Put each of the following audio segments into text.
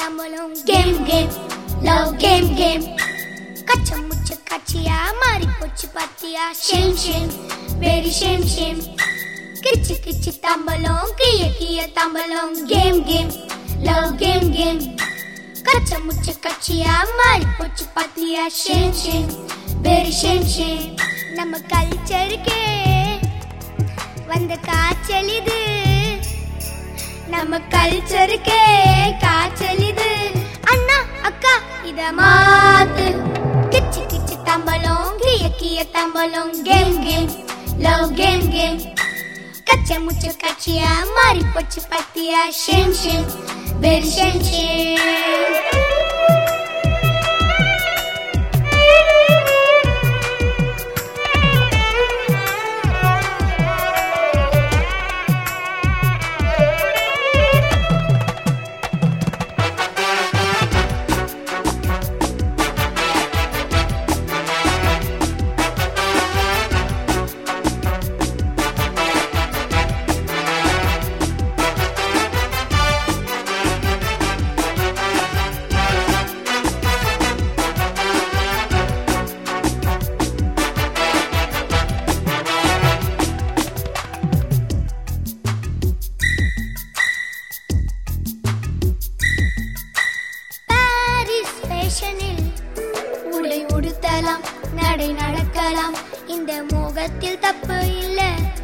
தம்பலும் game game love game game கச்ச முச்ச கச்சியா மாறி போச்சு பாத்தியா shame shame very shame shame கிச்சு கிச்சு தம்பலும் கிய கிய தம்பலும் game game love game game கச்ச முச்ச கச்சியா மாறி போச்சு பாத்தியா shame shame very shame shame நம்ம கல்ச்சருக்கே வந்த காய்ச்சல் இது நம்ம கல்ச்சருக்கே காய்ச்சல் இது அண்ணா அக்கா இத மாத்து கிச்சு கிச்சு தம்பலும் கிய கிய தம்பலும் game game love game game கச்ச முச்ச கச்சியா மாறி போச்சு பாத்தியா shame shame very shame shame உடை உடுத்தலாம் நடை நடக்கலாம் இந்த மோகத்தில் தப்பு இல்ல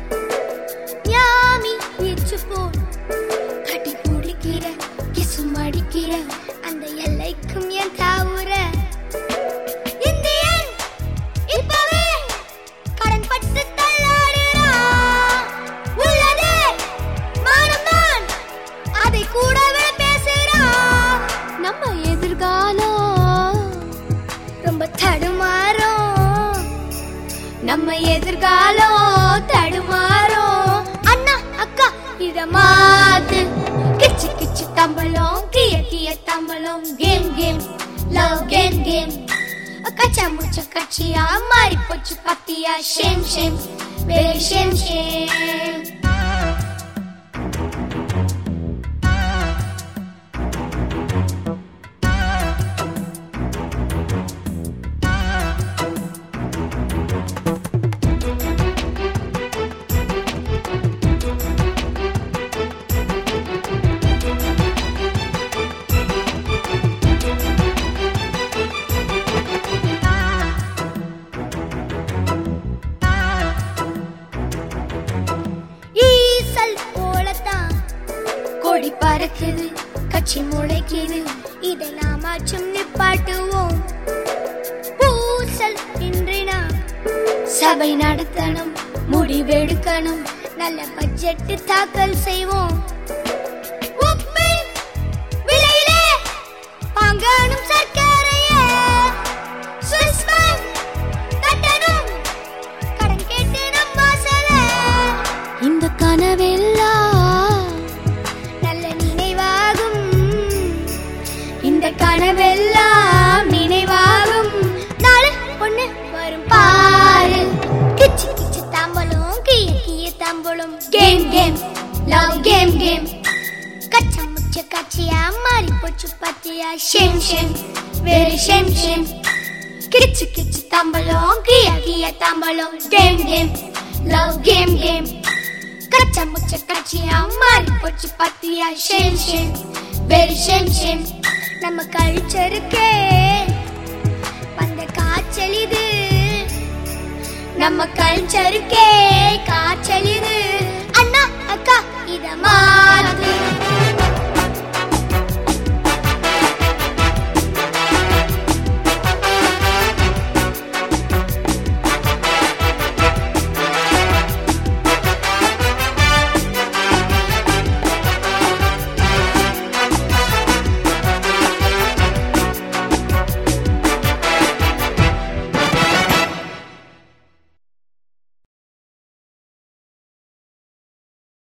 யாமி வீச்சு போல் கட்டி பிடிக்கிற கிசும் அடிக்கிற அந்த எல்லைக்கும் என் தாவுற இந்தியன் இப்பவே கடன் பட்டு தள்ளாடுறா உள்ளதே மானம்தான் அதை கூடவே பேசுறா நம்ம எதிர்காலம் ரொம்ப தடுமாறும் நம்ம எதிர்காலம் தடுமாறும் அண்ணா அக்கா இத மாத்து கிச்சு கிச்சு தம்பலும் கிய கிய தம்பலும் game game love game game கச்சா முச்ச கச்சியா மாறி போச்சு பாத்தியா shame shame very shame shame கொடி பறக்குது கட்சி முளைக்குது இதை நாமாச்சும் நிப்பாட்டுவோம் பூசல் இன்றி நாம் சபை நடத்தணும் முடிவெடுக்கணும் நல்ல பட்ஜெட் தாக்கல் செய்வோம் விலையிலே பாங்கானும் சர்க்கரையே ஸ்விஸ் பேங்க் கட்டணும் கடன் கேட்டு நம் வாசல இந்த கனவெல்லாம் இந்த கனவெல்லாம் நினைவாகும் நாளு பொண்ணு வரும் பாரு கிச்சு கிச்சு தம்பலும் கிய கிய தம்பலும் game game love game game கச்ச முச்ச கச்சியா மாறி போச்சு பாத்தியா shame shame very shame shame கிச்சு கிச்சு தம்பலும் கிய கிய தம்பலும் game game love game game கச்ச முச்ச கச்சியா மாறி போச்சு பாத்தியா shame shame very shame shame நம்ம கல்ச்சருக்கே வந்த காய்ச்சல் இது நம்ம கல்ச்சருக்கே காய்ச்சல் இது அண்ணா அக்கா இத மாத்து